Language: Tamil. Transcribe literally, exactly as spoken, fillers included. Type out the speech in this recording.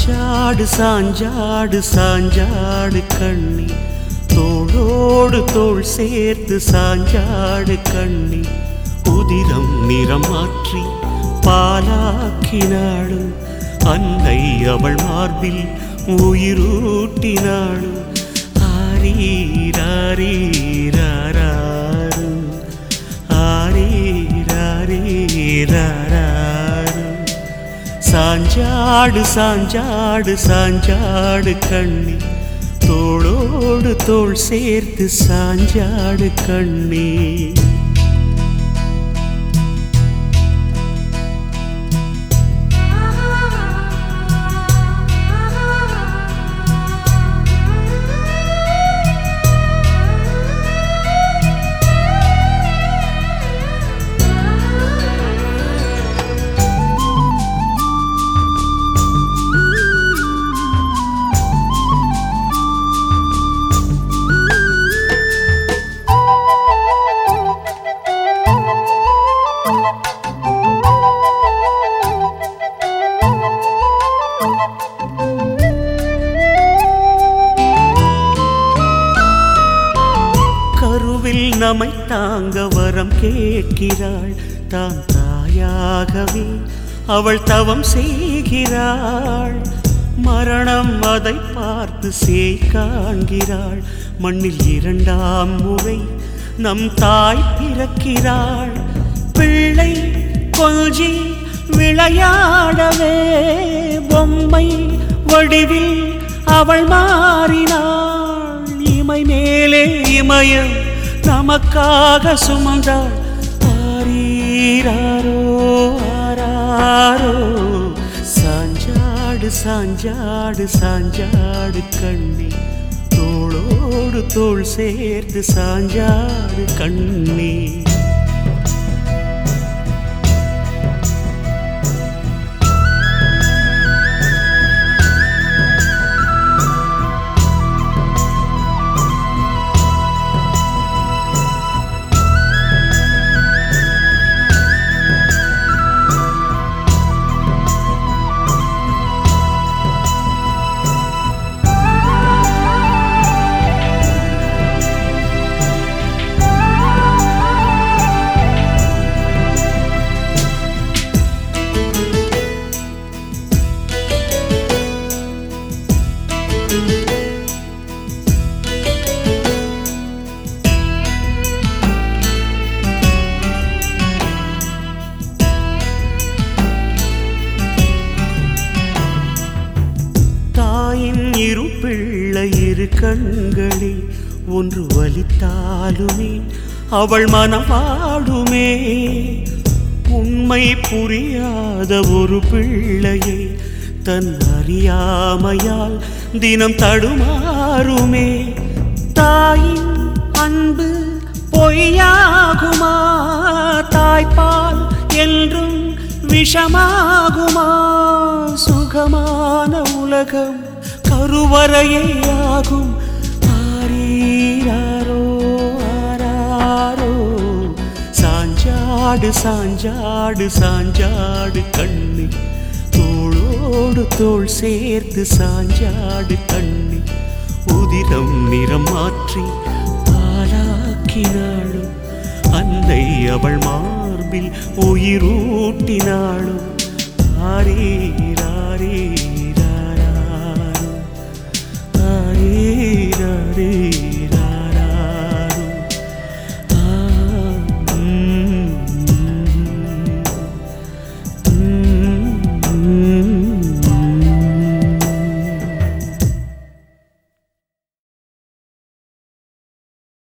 சாஞ்சாடு சாஞ்சாடு சாஞ்சாடு கண்ணி தோளோடு தோள் சேர்த்து சாஞ்சாடு கண்ணி உதிரம் நிறம் மாற்றி பாலாக்கினாಳು அன்னை அவள் மார்பில் உயிரூட்டினாಳು ஆரீராரீராராரு ஆரீராரீராராரு சாஞ்சாடு சாஞ்சாடு சாஞ்சாடு கண்ணி தோளோடு தோள் சேர்த்து சாஞ்சாடு கண்ணி நம்மை தாங்க வரம் கேட்கிறாள் தான் தாயாகவே அவள் தவம் செய்கிறாள் மரணம் அதை பார்த்து சேய் காண்கிறாள் மண்ணில் இரண்டாம் முறை நம் தாய் பிறக்கிறாள் பிள்ளை கொஞ்சி விளையாடவே பொம்மை வடிவில் அவள் மாறினாள் இமை மேலே இமயம் நமக்காக சுமந்தாள் ஆரீராரோ ஆராரோ சாஞ்சாடு சாஞ்சாடு சாஞ்சாடு கண்ணி தோளோடு தோள் சேர்த்து சாஞ்சாடு கண்ணி இரு பிள்ளை இரு கண்களில் ஒன்று வலித்தாலுமே அவள் மனம் வாடுமே உண்மை புரியாத ஒரு பிள்ளையை தன் அறியாமையால் தினம் தடுமாறுமே தாயின் அன்பு பொய்யாகுமா தாய்ப்பால் என்றும் விஷமாகுமா சுகமான உலகம் கருவறையே ஆகும் ஆரீராரோ ஆராரோ சாஞ்சாடு சாஞ்சாடு சாஞ்சாடு கண்ணி தோளோடு தோள் சேர்த்து சாஞ்சாடு கண்ணி உதிரம் நிறம் மாற்றி பாலாக்கினாಳು அன்னை அவள் மார்பில் உயிரூட்டினாಳು ஆரீராரே